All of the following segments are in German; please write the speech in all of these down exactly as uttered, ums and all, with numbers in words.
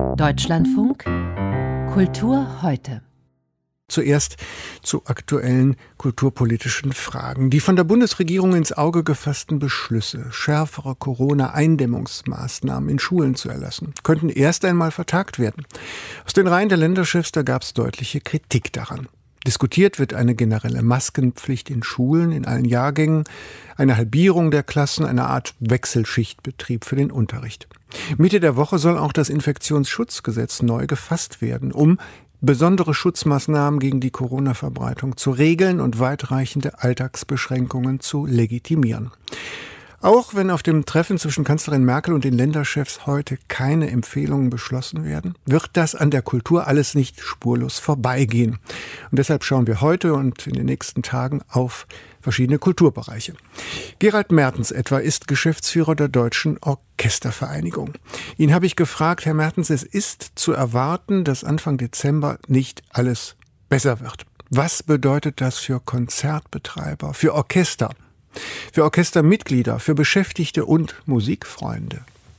Deutschlandfunk Kultur heute. Zuerst zu aktuellen kulturpolitischen Fragen. Die von der Bundesregierung ins Auge gefassten Beschlüsse, schärfere Corona-Eindämmungsmaßnahmen in Schulen zu erlassen, könnten erst einmal vertagt werden. Aus den Reihen der Länderchefs, da gab es deutliche Kritik daran. Diskutiert wird eine generelle Maskenpflicht in Schulen, in allen Jahrgängen, eine Halbierung der Klassen, eine Art Wechselschichtbetrieb für den Unterricht. Mitte der Woche soll auch das Infektionsschutzgesetz neu gefasst werden, um besondere Schutzmaßnahmen gegen die Corona-Verbreitung zu regeln und weitreichende Alltagsbeschränkungen zu legitimieren. Auch wenn auf dem Treffen zwischen Kanzlerin Merkel und den Länderchefs heute keine Empfehlungen beschlossen werden, wird das an der Kultur alles nicht spurlos vorbeigehen. Und deshalb schauen wir heute und in den nächsten Tagen auf verschiedene Kulturbereiche. Gerald Mertens etwa ist Geschäftsführer der Deutschen Orchestervereinigung. Ihn habe ich gefragt, Herr Mertens, es ist zu erwarten, dass Anfang Dezember nicht alles besser wird. Was bedeutet das für Konzertbetreiber, für Orchester? Für Orchestermitglieder, für Beschäftigte und Musikfreunde?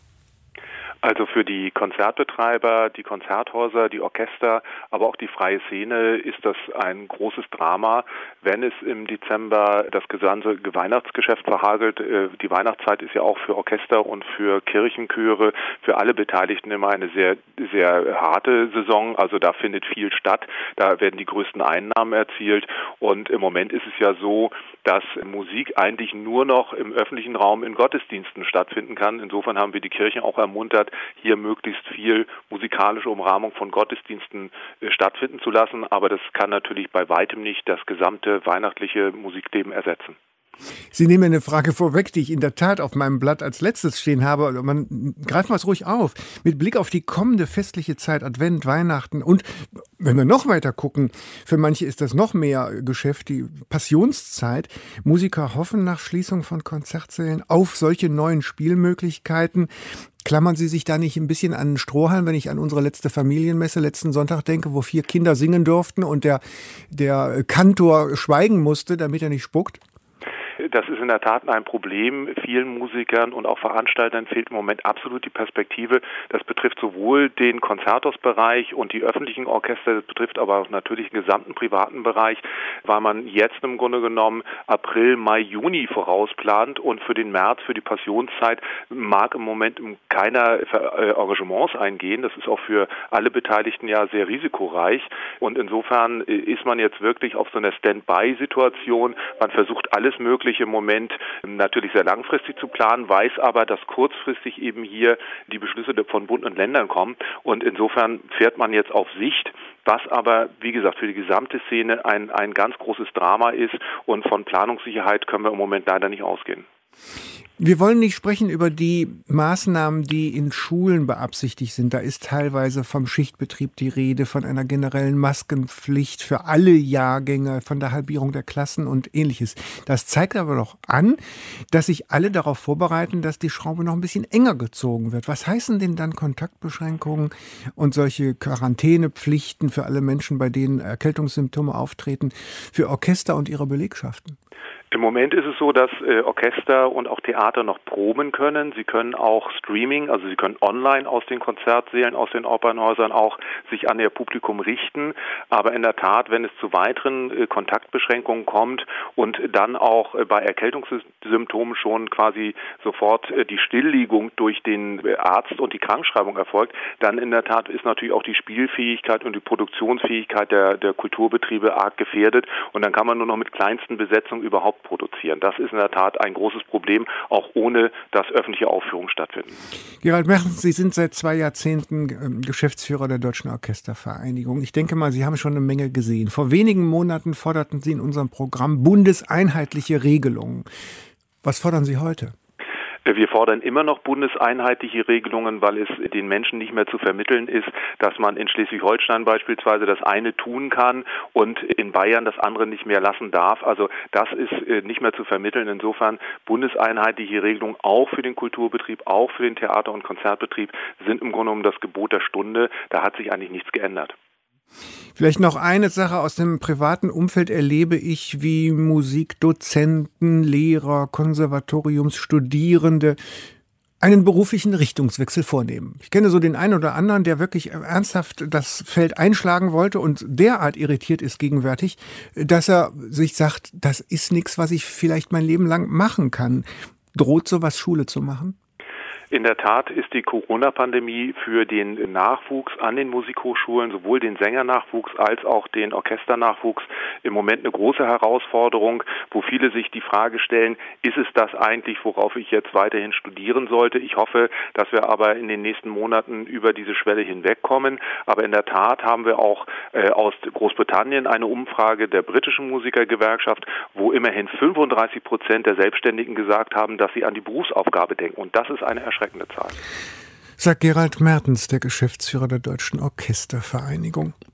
Also für die Konzertbetreiber, die Konzerthäuser, die Orchester, aber auch die freie Szene ist das ein großes Drama, wenn es im Dezember das gesamte Weihnachtsgeschäft verhagelt. Die Weihnachtszeit ist ja auch für Orchester und für Kirchenchöre, für alle Beteiligten immer eine sehr, sehr harte Saison. Also da findet viel statt, da werden die größten Einnahmen erzielt. Und im Moment ist es ja so, dass Musik eigentlich nur noch im öffentlichen Raum in Gottesdiensten stattfinden kann. Insofern haben wir die Kirchen auch ermuntert, hier möglichst viel musikalische Umrahmung von Gottesdiensten äh, stattfinden zu lassen. Aber das kann natürlich bei weitem nicht das gesamte weihnachtliche Musikleben ersetzen. Sie nehmen eine Frage vorweg, die ich in der Tat auf meinem Blatt als letztes stehen habe. Man greift mal es ruhig auf. Mit Blick auf die kommende festliche Zeit, Advent, Weihnachten und wenn wir noch weiter gucken, für manche ist das noch mehr Geschäft, die Passionszeit. Musiker hoffen nach Schließung von Konzertsälen auf solche neuen Spielmöglichkeiten. Klammern Sie sich da nicht ein bisschen an den Strohhalm, wenn ich an unsere letzte Familienmesse letzten Sonntag denke, wo vier Kinder singen durften und der, der Kantor schweigen musste, damit er nicht spuckt? Das ist in der Tat ein Problem. Vielen Musikern und auch Veranstaltern fehlt im Moment absolut die Perspektive. Das betrifft sowohl den Konzerthausbereich und die öffentlichen Orchester, das betrifft aber auch natürlich den gesamten privaten Bereich, weil man jetzt im Grunde genommen April, Mai, Juni vorausplant und für den März, für die Passionszeit mag im Moment keiner Engagements eingehen. Das ist auch für alle Beteiligten ja sehr risikoreich und insofern ist man jetzt wirklich auf so einer Stand-by-Situation. Man versucht alles Mögliche im Moment natürlich sehr langfristig zu planen, weiß aber, dass kurzfristig eben hier die Beschlüsse von Bund und Ländern kommen und insofern fährt man jetzt auf Sicht, was aber, wie gesagt, für die gesamte Szene ein, ein ganz großes Drama ist und von Planungssicherheit können wir im Moment leider nicht ausgehen. Wir wollen nicht sprechen über die Maßnahmen, die in Schulen beabsichtigt sind. Da ist teilweise vom Schichtbetrieb die Rede, von einer generellen Maskenpflicht für alle Jahrgänge, von der Halbierung der Klassen und Ähnliches. Das zeigt aber doch an, dass sich alle darauf vorbereiten, dass die Schraube noch ein bisschen enger gezogen wird. Was heißen denn dann Kontaktbeschränkungen und solche Quarantänepflichten für alle Menschen, bei denen Erkältungssymptome auftreten, für Orchester und ihre Belegschaften? Im Moment ist es so, dass äh, Orchester und auch Theater noch proben können. Sie können auch Streaming, also sie können online aus den Konzertsälen, aus den Opernhäusern auch sich an ihr Publikum richten. Aber in der Tat, wenn es zu weiteren äh, Kontaktbeschränkungen kommt und dann auch äh, bei Erkältungssymptomen schon quasi sofort äh, die Stilllegung durch den äh, Arzt und die Krankschreibung erfolgt, dann in der Tat ist natürlich auch die Spielfähigkeit und die Produktionsfähigkeit der, der Kulturbetriebe arg gefährdet. Und dann kann man nur noch mit kleinsten Besetzungen überhaupt produzieren. Das ist in der Tat ein großes Problem, auch ohne dass öffentliche Aufführungen stattfinden. Gerald Mertens, Sie sind seit zwei Jahrzehnten Geschäftsführer der Deutschen Orchestervereinigung. Ich denke mal, Sie haben schon eine Menge gesehen. Vor wenigen Monaten forderten Sie in unserem Programm bundeseinheitliche Regelungen. Was fordern Sie heute? Wir fordern immer noch bundeseinheitliche Regelungen, weil es den Menschen nicht mehr zu vermitteln ist, dass man in Schleswig-Holstein beispielsweise das eine tun kann und in Bayern das andere nicht mehr lassen darf. Also das ist nicht mehr zu vermitteln. Insofern bundeseinheitliche Regelungen auch für den Kulturbetrieb, auch für den Theater- und Konzertbetrieb sind im Grunde genommen das Gebot der Stunde. Da hat sich eigentlich nichts geändert. Vielleicht noch eine Sache aus dem privaten Umfeld erlebe ich, wie Musikdozenten, Lehrer, Konservatoriumsstudierende einen beruflichen Richtungswechsel vornehmen. Ich kenne so den einen oder anderen, der wirklich ernsthaft das Feld einschlagen wollte und derart irritiert ist gegenwärtig, dass er sich sagt, das ist nichts, was ich vielleicht mein Leben lang machen kann. Droht sowas Schule zu machen? In der Tat ist die Corona-Pandemie für den Nachwuchs an den Musikhochschulen, sowohl den Sängernachwuchs als auch den Orchesternachwuchs, im Moment eine große Herausforderung, wo viele sich die Frage stellen, ist es das eigentlich, worauf ich jetzt weiterhin studieren sollte? Ich hoffe, dass wir aber in den nächsten Monaten über diese Schwelle hinwegkommen. Aber in der Tat haben wir auch äh, aus Großbritannien eine Umfrage der britischen Musikergewerkschaft, wo immerhin fünfunddreißig Prozent der Selbstständigen gesagt haben, dass sie an die Berufsaufgabe denken. Und das ist eine erschreckende Zahl. Sagt Gerald Mertens, der Geschäftsführer der Deutschen Orchestervereinigung.